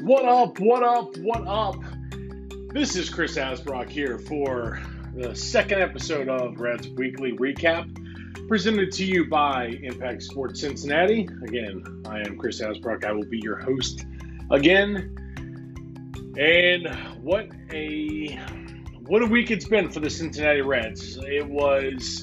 What up? What up? What up? This is Chris Asbrock here for the second episode of Reds Weekly Recap, presented to you by Impact Sports Cincinnati. Again, I am Chris Asbrock. I will be your host again. And what a week it's been for the Cincinnati Reds. It was...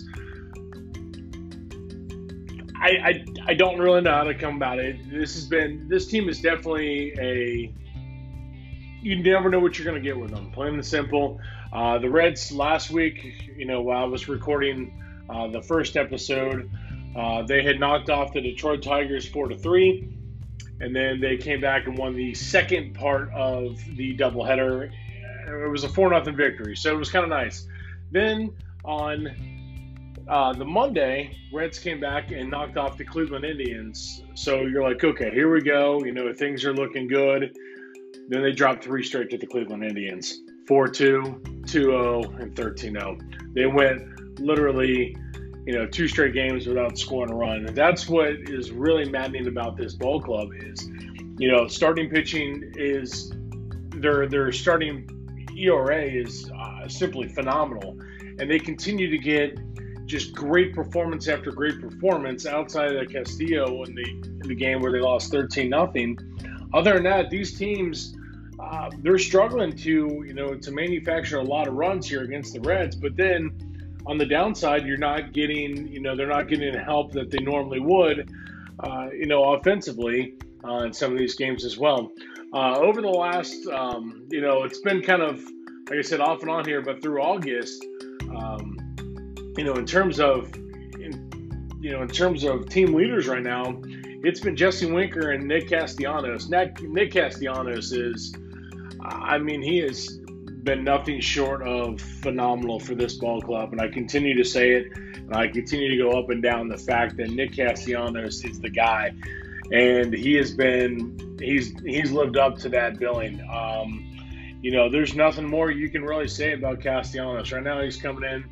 I don't really know how to come about it. This team is definitely you never know what you're going to get with them. Plain and simple. The Reds last week, while I was recording the first episode, they had knocked off the Detroit Tigers 4-3, and then they came back and won the second part of the doubleheader. It was a 4-0 victory, so it was kind of nice. Then on the Monday, Reds came back and knocked off the Cleveland Indians. So you're like, okay, here we go. Things are looking good. Then they dropped 3 straight to the Cleveland Indians. 4-2, 2-0, and 13-0. They went literally, 2 straight games without scoring a run. And that's what is really maddening about this ball club is, starting pitching is their starting ERA is simply phenomenal. And they continue to get just great performance after great performance outside of the Castillo in the game where they lost 13-0. Other than that, these teams, they're struggling to manufacture a lot of runs here against the Reds. But then on the downside, you're not getting, they're not getting the help that they normally would, offensively in some of these games as well. Over the last, it's been kind of, like I said, off and on here, but through August, in terms of team leaders right now, it's been Jesse Winker and Nick Castellanos. Nick Castellanos is, he has been nothing short of phenomenal for this ball club, and I continue to say it, and I continue to go up and down the fact that Nick Castellanos is the guy, and he's lived up to that billing. There's nothing more you can really say about Castellanos. Right now he's coming in.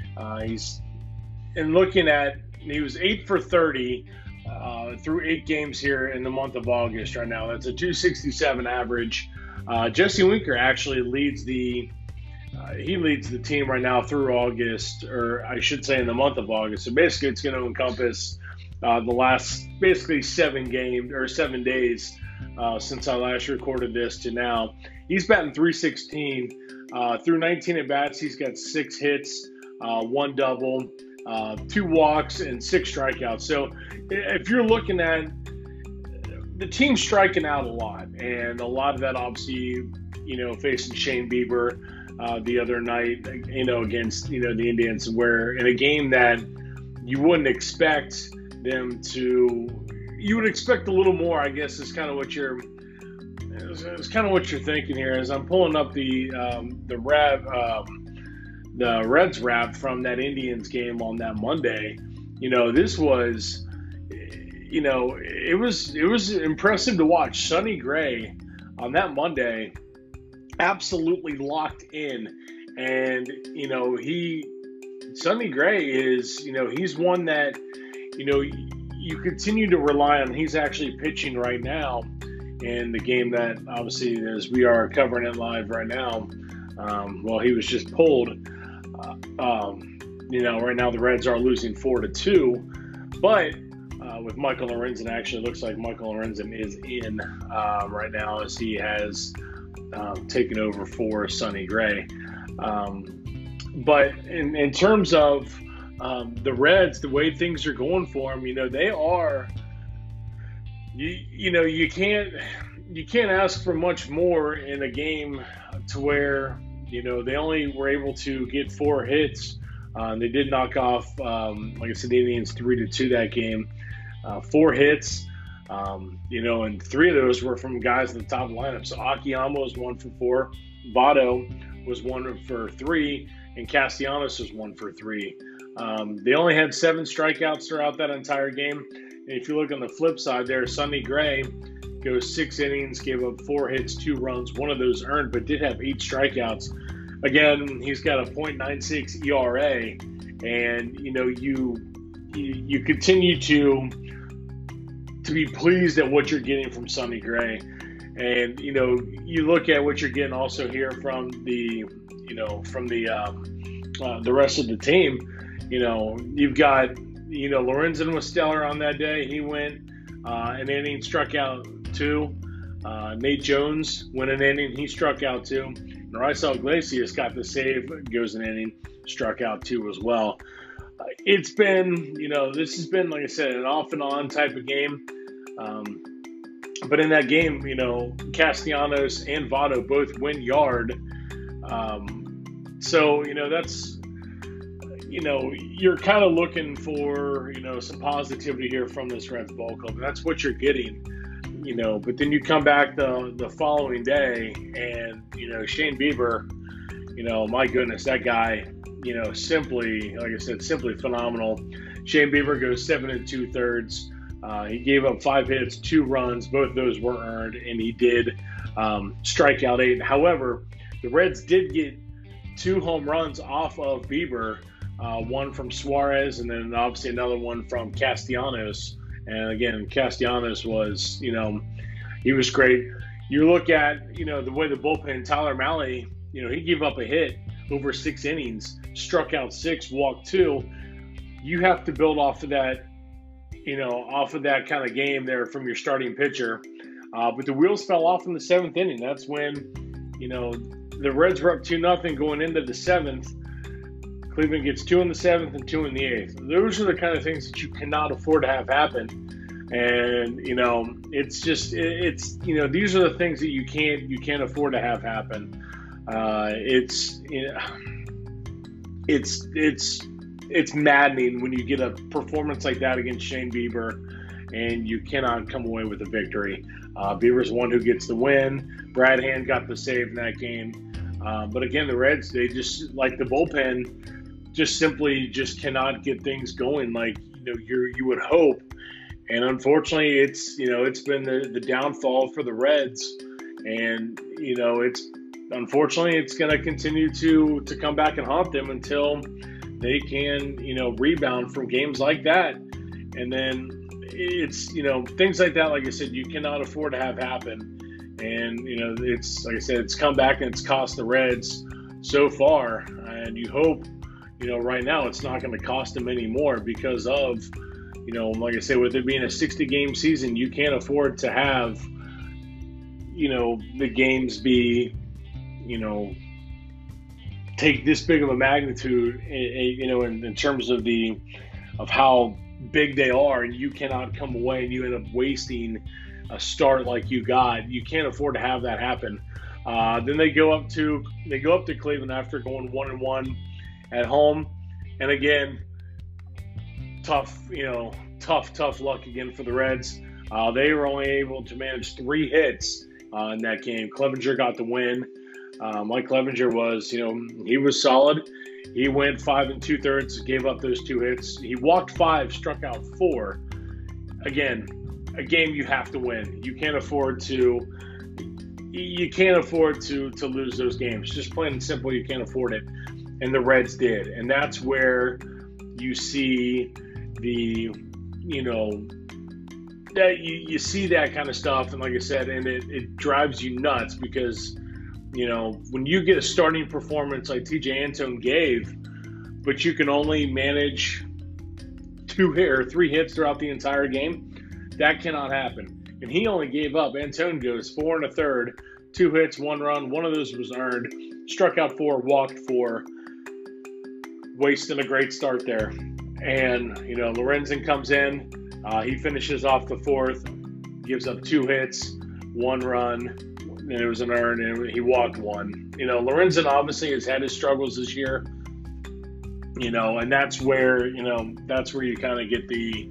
He was 8 for 30 through 8 games here in the month of August right now. That's a 267 average. Jesse Winker actually leads the team right now through August, or I should say in the month of August. So basically it's going to encompass the last basically 7 days since I last recorded this to now. He's batting .316 through 19 at bats. He's got 6 hits. 1 double, 2 walks, and 6 strikeouts. So if you're looking at the team striking out a lot, and a lot of that obviously, facing Shane Bieber the other night, against, the Indians, where in a game that you wouldn't expect them to, you would expect a little more, I guess, is kind of what you're thinking here. As I'm pulling up the Reds wrap from that Indians game on that Monday, this was, it was impressive to watch. Sonny Gray on that Monday absolutely locked in, and Sonny Gray is, he's one that, you continue to rely on. He's actually pitching right now in the game that obviously, as we are covering it live right now, he was just pulled. Right now the Reds are losing 4-2, but with Michael Lorenzen, actually looks like Michael Lorenzen is in right now as he has taken over for Sonny Gray. But in terms of the Reds, the way things are going for them, they are, you can't ask for much more in a game to where, they only were able to get 4 hits. They did knock off, like I said, the Indians 3-2 that game. 4 hits, and 3 of those were from guys in the top lineup. So Akiyama was 1 for 4, Votto was 1 for 3, and Castellanos was 1 for 3. They only had 7 strikeouts throughout that entire game. And if you look on the flip side there, Sonny Gray goes 6 innings, gave up 4 hits, 2 runs, 1 of those earned, but did have 8 strikeouts. Again, he's got a .96 ERA, and you continue to be pleased at what you're getting from Sonny Gray. And you look at what you're getting also here from the the rest of the team. You've got Lorenzen was stellar on that day. He went an inning, struck out 2. Nate Jones went an inning, he struck out 2. And Raisel Iglesias got the save, goes an inning, struck out 2 as well. It's been, this has been, like I said, an off and on type of game. But in that game, Castellanos and Votto both went yard. So, that's, you're kind of looking for, some positivity here from this Reds ball club. And that's what you're getting, but then you come back the following day and, Shane Bieber, my goodness, that guy, simply, like I said, simply phenomenal. Shane Bieber goes 7 2/3. He gave up 5 hits, 2 runs. Both of those were earned, and he did strike out 8. However, the Reds did get 2 home runs off of Bieber, one from Suarez, and then obviously another one from Castellanos. And again, Castellanos was, he was great. You look at, the way the bullpen, Tyler Mahle, he gave up a hit over 6 innings, struck out 6, walked 2. You have to build off of that, off of that kind of game there from your starting pitcher. But the wheels fell off in the 7th inning. That's when, the Reds were up 2-0 going into the 7th. Cleveland gets 2 in the 7th and 2 in the 8th. Those are the kind of things that you cannot afford to have happen. And, it's just, these are the things that you can't afford to have happen. It's maddening when you get a performance like that against Shane Bieber and you cannot come away with a victory. Bieber's the one who gets the win. Brad Hand got the save in that game. But again, the Reds, they just, like the bullpen, just simply just cannot get things going like you would hope. And unfortunately, it's been the downfall for the Reds, and it's going to continue to come back and haunt them until they can rebound from games like that. And then it's things like that, like I said, you cannot afford to have happen. And it's like I said, it's come back and it's cost the Reds so far, and you hope right now it's not going to cost them any more because of like I said, with it being a 60-game season, you can't afford to have the games be take this big of a magnitude in terms of of how big they are, and you cannot come away and you end up wasting a start like you got. You can't afford to have that happen. Then they go up to Cleveland after going 1-1 at home, and again, tough luck again for the Reds. They were only able to manage 3 hits in that game. Clevenger got the win. Mike Clevenger was, he was solid. He went 5 2/3, gave up those 2 hits. He walked 5, struck out 4. Again, a game you have to win. You can't afford to lose those games. Just plain and simple, you can't afford it. And the Reds did. And that's where you see that you see that kind of stuff. And like I said, and it drives you nuts because, when you get a starting performance like TJ Antone gave, but you can only manage 2 or 3 hits throughout the entire game, that cannot happen. And he only gave up. Antone goes 4 1/3, 2 hits, 1 run. One of those was earned. Struck out 4, walked 4, wasting a great start there. And, Lorenzen comes in. He finishes off the 4th, gives up 2 hits, 1 run, and it was an earn, and he walked 1. Lorenzen obviously has had his struggles this year, and that's where you kind of get the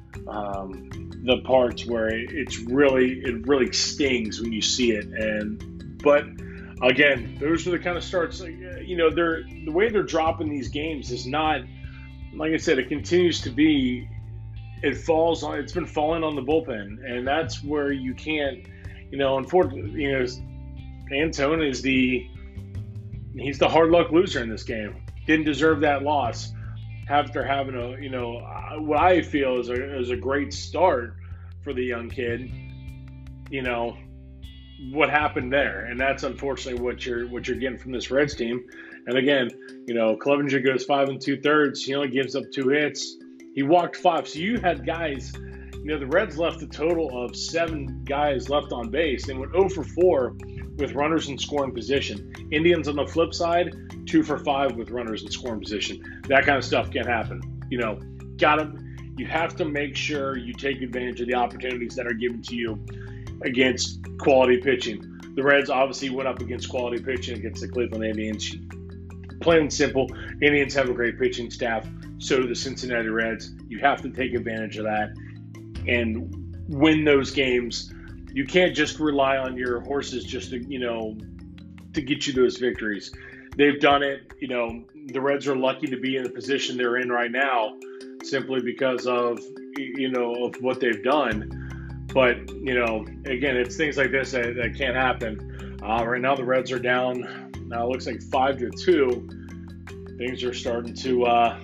parts where it really stings when you see it. But again, those are the kind of starts, the way they're dropping these games is not, like I said, it continues to be, it's been falling on the bullpen, and that's where you can't, unfortunately, Antone he's the hard luck loser in this game. Didn't deserve that loss after having what I feel is a great start for the young kid. what happened there, and that's unfortunately what you're getting from this Reds team. And again, Clevenger goes 5 2/3. He only gives up 2 hits. He walked 5. So you had guys. The Reds left a total of 7 guys left on base. They went 0 for 4 with runners in scoring position. Indians on the flip side, 2 for 5 with runners in scoring position. That kind of stuff can't happen. You have to make sure you take advantage of the opportunities that are given to you against quality pitching. The Reds obviously went up against quality pitching against the Cleveland Indians. Plain and simple, Indians have a great pitching staff. So do the Cincinnati Reds. You have to take advantage of that and win those games. You can't just rely on your horses just to get you those victories. They've done it. The Reds are lucky to be in the position they're in right now, simply because of of what they've done. But again, it's things like this that can't happen. Right now, the Reds are down. Now it looks like 5-2. Things are starting to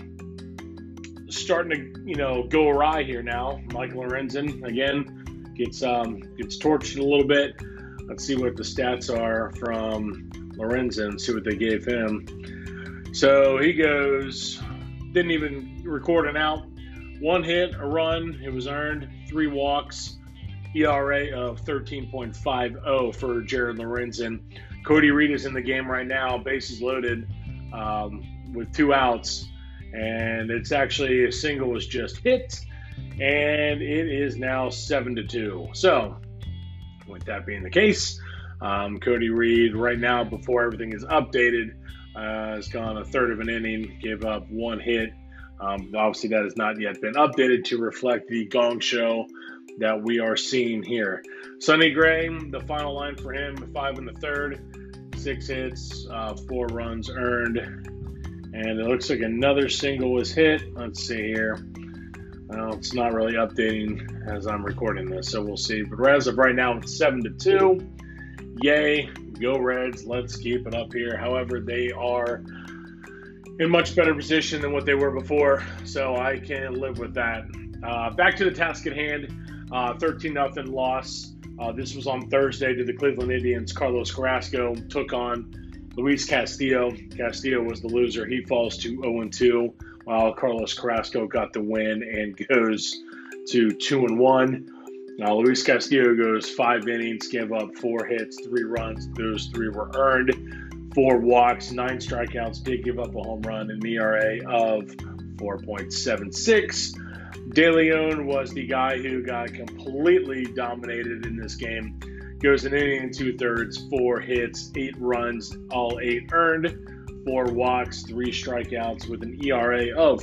go awry here now. Michael Lorenzen again gets torched a little bit. Let's see what the stats are from Lorenzen. See what they gave him. So he didn't even record an out. 1 hit, a run. It was earned. 3 walks. ERA of 13.50 for Jared Lorenzen. Cody Reed is in the game right now, bases loaded, with 2 outs. And it's actually a single was just hit, and it is now 7-2. So, with that being the case, Cody Reed right now, before everything is updated, has gone a third of an inning, gave up 1 hit. Obviously, that has not yet been updated to reflect the gong show that we are seeing here. Sonny Gray, the final line for him, 5 1/3, 6 hits, 4 runs earned. And it looks like another single was hit. Let's see here. Well, it's not really updating as I'm recording this, so we'll see. But as of right now, it's 7-2. Yay, go Reds. Let's keep it up here. However, they are in much better position than what they were before, so I can live with that. Back to the task at hand. 13-0 loss. This was on Thursday to the Cleveland Indians. Carlos Carrasco took on Luis Castillo. Castillo was the loser. He falls to 0-2, while Carlos Carrasco got the win and goes to 2-1. Now, Luis Castillo goes 5 innings, gave up 4 hits, 3 runs. Those 3 were earned. 4 walks, 9 strikeouts, did give up a home run, an ERA of 4.76. De Leon was the guy who got completely dominated in this game. Goes an inning and 2/3, 4 hits, 8 runs, all 8 earned, 4 walks, 3 strikeouts with an ERA of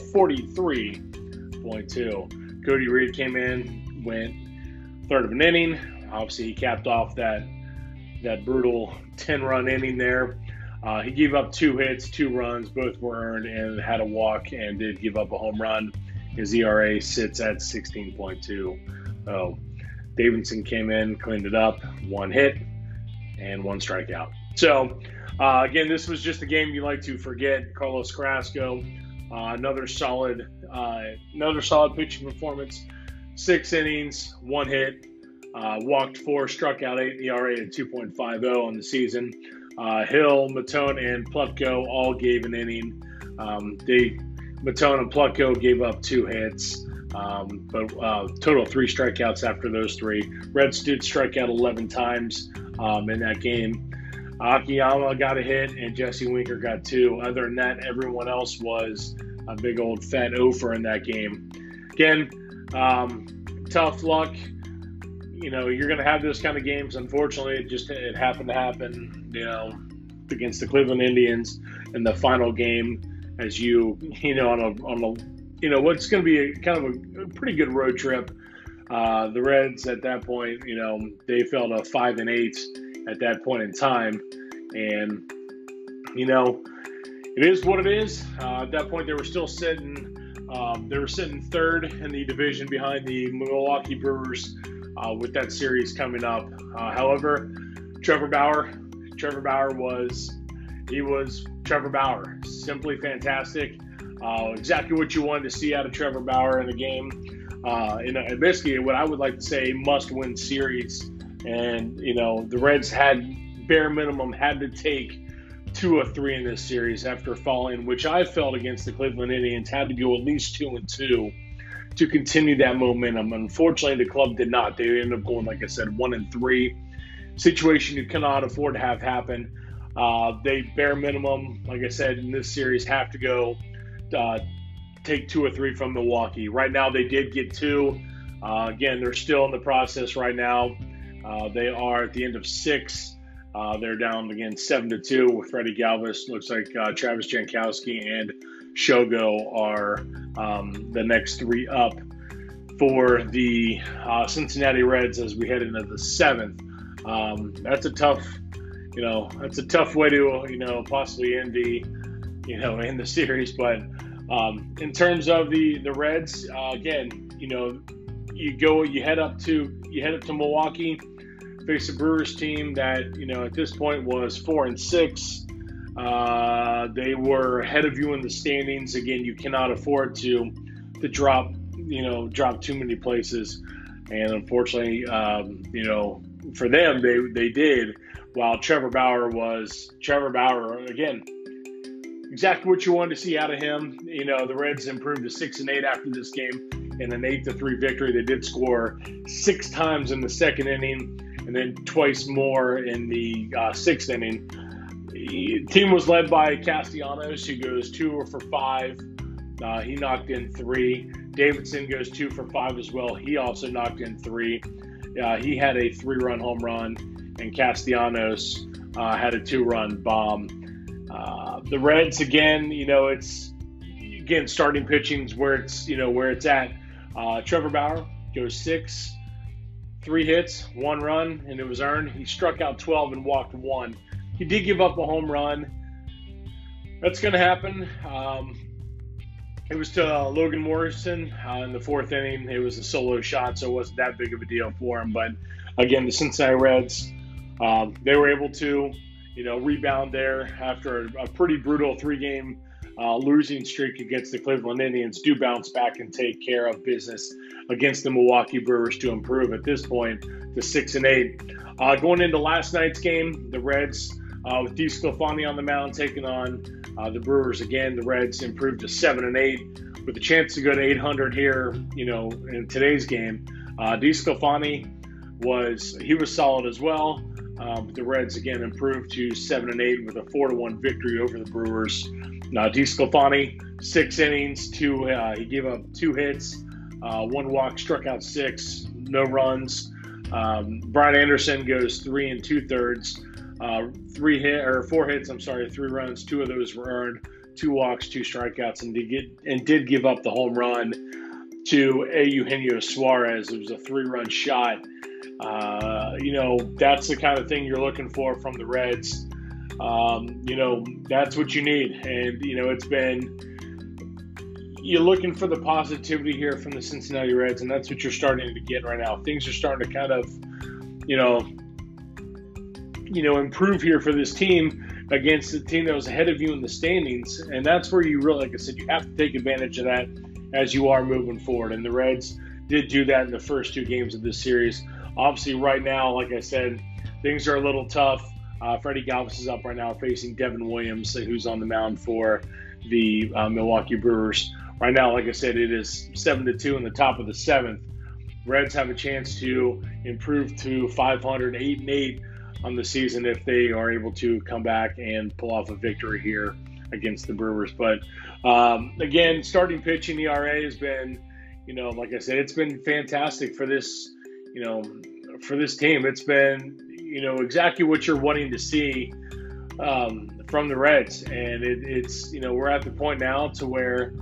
43.2. Cody Reed came in, went third of an inning. Obviously, he capped off that brutal 10-run inning there. He gave up 2 hits, 2 runs, both were earned, and had a walk and did give up a home run. His ERA sits at 16.2. Oh, Davidson came in, cleaned it up, 1 hit and 1 strikeout. So, again, this was just a game you like to forget. Carlos Carrasco, another solid pitching performance. 6 innings, 1 hit, walked 4, struck out 8, ERA at 2.50 on the season. Hill, Matone, and Plutko all gave an inning. Matone and Plutko gave up 2 hits. But total 3 strikeouts after those 3. Reds did strike out 11 times in that game. Akiyama got a hit and Jesse Winker got 2. Other than that, everyone else was a big old fat offer in that game. Again, tough luck. You're going to have those kind of games. Unfortunately, it happened to happen, against the Cleveland Indians in the final game, as on what's going to be a pretty good road trip. The Reds at that point, they fell to 5-8 at that point in time, and it is what it is. At that point, they were still sitting. They were sitting third in the division behind the Milwaukee Brewers with that series coming up. However, Trevor Bauer was Trevor Bauer. Simply fantastic. Exactly what you wanted to see out of Trevor Bauer in a game. Basically, what I would like to say, must-win series And, the Reds bare minimum had to take 2 of 3 in this series after falling, which I felt against the Cleveland Indians had to go at least 2-2 to continue that momentum. Unfortunately, the club did not. They ended up going, like I said, 1-3. Situation you cannot afford to have happen. They bare minimum, like I said, in this series have to go take 2 or 3 from Milwaukee. Right now, they did get 2. Again, they're still in the process right now. They are at the end of 6. They're down again 7-2 with Freddie Galvis. Looks like Travis Jankowski and Shogo are the next 3 up for the Cincinnati Reds as we head into the 7th. That's a tough way to possibly end the series. But in terms of the Reds, again, you head up to Milwaukee. Face a Brewers team that, at this point was 4-6. They were ahead of you in the standings. Again, you cannot afford to drop too many places. And unfortunately, for them, they did. While Trevor Bauer, again, exactly what you wanted to see out of him. The Reds improved to 6-8 after this game in an 8-3 victory. They did score 6 times in the second inning, and then twice more in the 6th inning. The team was led by Castellanos, who goes 2 for 5. He knocked in 3. Davidson goes 2 for 5 as well. He also knocked in 3. He had a 3-run home run, and Castellanos had a 2-run bomb. The Reds, again, starting pitching's where it's at. Trevor Bauer goes 6. 3 hits, 1 run, and it was earned. He struck out 12 and walked 1. He did give up a home run. That's going to happen. It was to Logan Morrison in the 4th inning. It was a solo shot, so it wasn't that big of a deal for him. But again, the Cincinnati Reds, they were able to, rebound there after a pretty brutal 3-game losing streak against the Cleveland Indians. Do bounce back and take care of business against the Milwaukee Brewers to improve at this point to 6-8. Going into last night's game, the Reds with DeSclafani on the mound taking on the Brewers again. The Reds improved to 7-8 with a chance to go to 800 here, in today's game. DeSclafani was solid as well. The Reds again improved to 7-8 with a 4-1 victory over the Brewers. Now DeSclafani, 6 innings, he gave up 2 hits, 1 walk, struck out 6, no runs. Brian Anderson goes 3 2/3, 4 hits. 3 runs. 2 of those were earned, 2 walks, 2 strikeouts, and did give up the home run to Eugenio Suarez. It was a 3-run shot. That's the kind of thing you're looking for from the Reds. That's what you need. And, you're looking for the positivity here from the Cincinnati Reds, and that's what you're starting to get right now. Things are starting to kind of, improve here for this team against the team that was ahead of you in the standings. And that's where you really, like I said, you have to take advantage of that as you are moving forward. And the Reds did do that in the first 2 games of this series. Obviously, right now, like I said, things are a little tough. Freddie Galvis is up right now facing Devin Williams, who's on the mound for the Milwaukee Brewers. Right now, like I said, it is 7-2 in the top of the 7th. Reds have a chance to improve to 500, 8-8 on the season if they are able to come back and pull off a victory here against the Brewers. But again, starting pitching ERA has been, like I said, it's been fantastic for this, for this team. It's been, exactly what you're wanting to see from the Reds. And it's, we're at the point now to where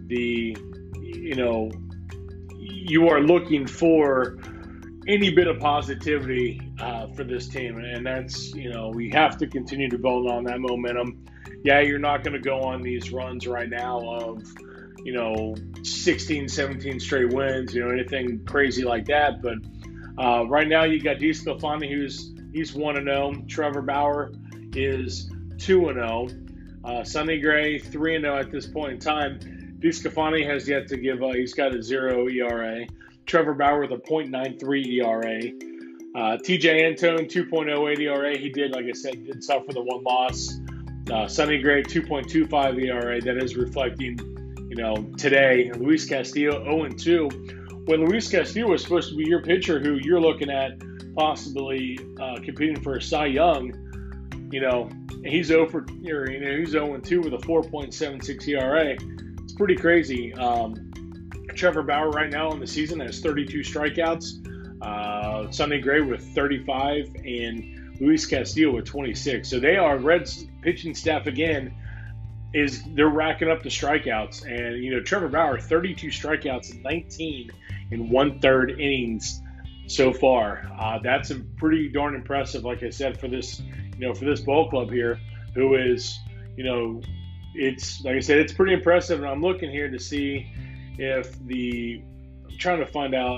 you are looking for any bit of positivity for this team. And that's, we have to continue to build on that momentum. Yeah, you're not going to go on these runs right now of, 16, 17 straight wins, anything crazy like that. But right now you got DeSclafani, he's 1-0. Trevor Bauer is 2-0. Sonny Gray, 3-0 at this point in time. DeSclafani has yet to give he's got a 0 ERA. Trevor Bauer with a .93 ERA. TJ Antone, 2.08 ERA. He did, like I said, did suffer the one loss. Sonny Gray, 2.25 ERA. That is reflecting, today. Luis Castillo, 0-2. When Luis Castillo was supposed to be your pitcher who you're looking at possibly competing for a Cy Young, he's 0-2 with a 4.76 ERA. It's pretty crazy. Trevor Bauer right now in the season has 32 strikeouts. Sonny Gray with 35 and Luis Castillo with 26. So they are, Reds pitching staff again, they're racking up the strikeouts. And, Trevor Bauer, 32 strikeouts, 19 in 1/3 innings so far. That's pretty darn impressive, like I said, for this ball club here, who is, it's, like I said, it's pretty impressive. And I'm looking here to see if I'm trying to find out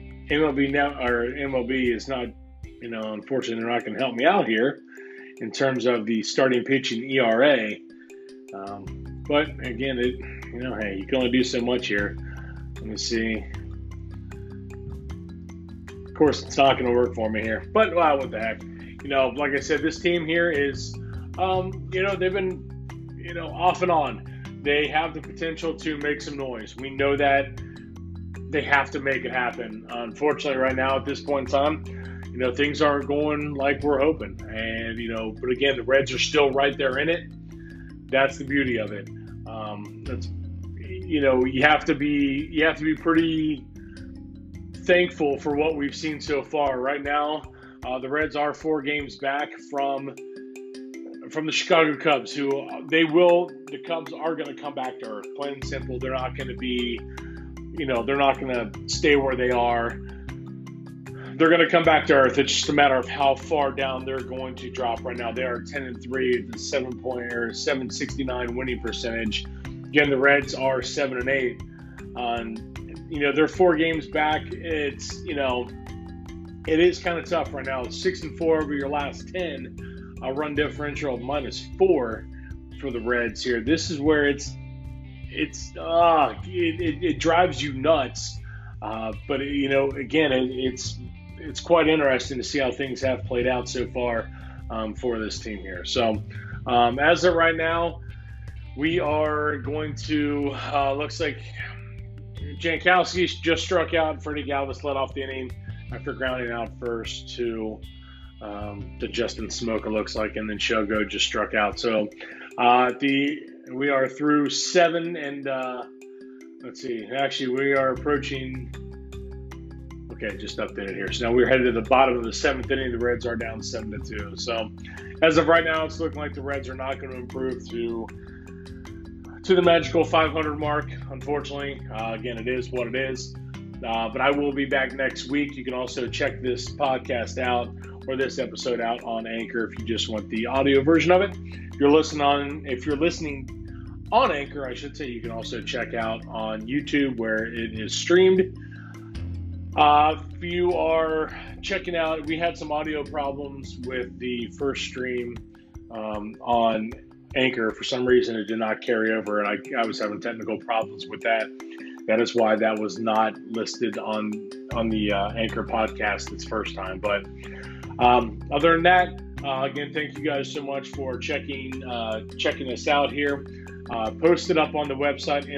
MLB is not, unfortunately, they're not going to help me out here in terms of the starting pitching ERA. But again, hey, you can only do so much here. Let me see. Of course, it's not going to work for me here, but wow, what the heck? Like I said, this team here is, they've been, off and on. They have the potential to make some noise. We know that they have to make it happen. Unfortunately, right now at this point in time, things aren't going like we're hoping. And, but again, the Reds are still right there in it. That's the beauty of it. You have to be pretty thankful for what we've seen so far. Right now, the Reds are 4 games back from the Chicago Cubs, who the Cubs are going to come back to earth. Plain and simple, they're not going to be, they're not going to stay where they are. They're going to come back to earth. It's just a matter of how far down they're going to drop right now. They are 10-3, the 769 winning percentage. Again, the Reds are 7-8. They're 4 games back. It's, it is kind of tough right now. 6-4 over your last 10. A run differential of -4 for the Reds here. This is where it drives you nuts. But again, it's quite interesting to see how things have played out so far for this team here. So as of right now, we are going to looks like Jankowski just struck out. Freddie Galvis led off the inning after grounding out first to Justin Smoke, it looks like, and then Shogo just struck out. So we are through 7, and let's see. Actually, we are approaching. Okay, just updated here. So now we're headed to the bottom of the 7th inning. The Reds are down 7-2. So as of right now, it's looking like the Reds are not going to improve to the magical 500 mark. Unfortunately, again, it is what it is. But I will be back next week. You can also check this podcast out, or this episode out, on Anchor if you just want the audio version of it. If you're listening on Anchor, I should say, you can also check out on YouTube where it is streamed. If you are checking out, we had some audio problems with the first stream on Anchor. For some reason, it did not carry over, and I was having technical problems with that. That is why that was not listed on the Anchor podcast this first time. But other than that, again, thank you guys so much for checking us out here. Post it up on the website,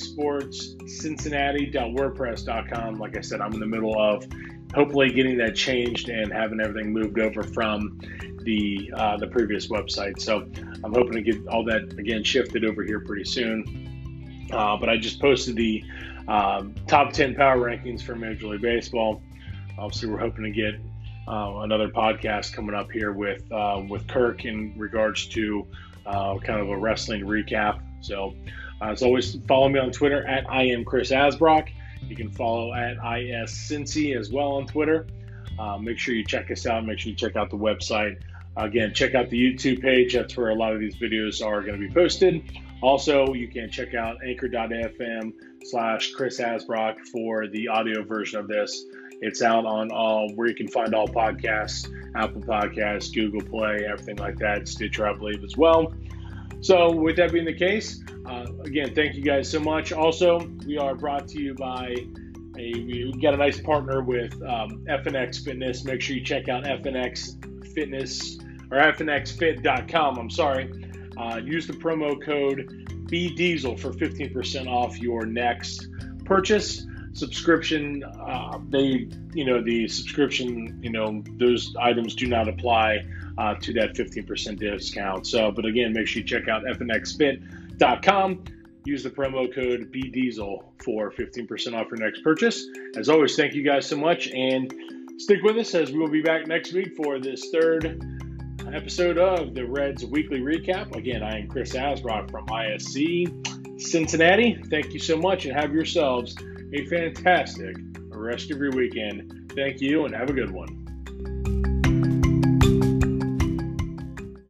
impactsportscincinnati.wordpress.com. Like I said, I'm in the middle of hopefully getting that changed and having everything moved over from the previous website. So I'm hoping to get all that, again, shifted over here pretty soon. But I just posted the top 10 power rankings for Major League Baseball. Obviously, we're hoping to get another podcast coming up here with Kirk in regards to kind of a wrestling recap. So as always, follow me on Twitter at I am Chris Asbrock. You can follow at ISCincy as well on Twitter. Make sure you check us out. Make sure you check out the website. Again, check out the YouTube page. That's where a lot of these videos are going to be posted. Also, you can check out anchor.fm/Chris Asbrock for the audio version of this. It's out on all where you can find all podcasts, Apple Podcasts, Google Play, everything like that, Stitcher, I believe, as well. So with that being the case, again, thank you guys so much. Also, we are brought to you by We got a nice partner with FNX Fitness. Make sure you check out FNX Fitness or FNXFit.com. I'm sorry. Use the promo code BDiesel for 15% off your next purchase. Subscription, the subscription, those items do not apply to that 15% discount. So, but again, make sure you check out FNXFit.com. Use the promo code BDiesel for 15% off your next purchase. As always, thank you guys so much, and stick with us as we will be back next week for this third episode of the Reds Weekly Recap. Again, I am Chris Asbrock from ISC Cincinnati. Thank you so much, and have yourselves a fantastic rest of your weekend. Thank you, and have a good one.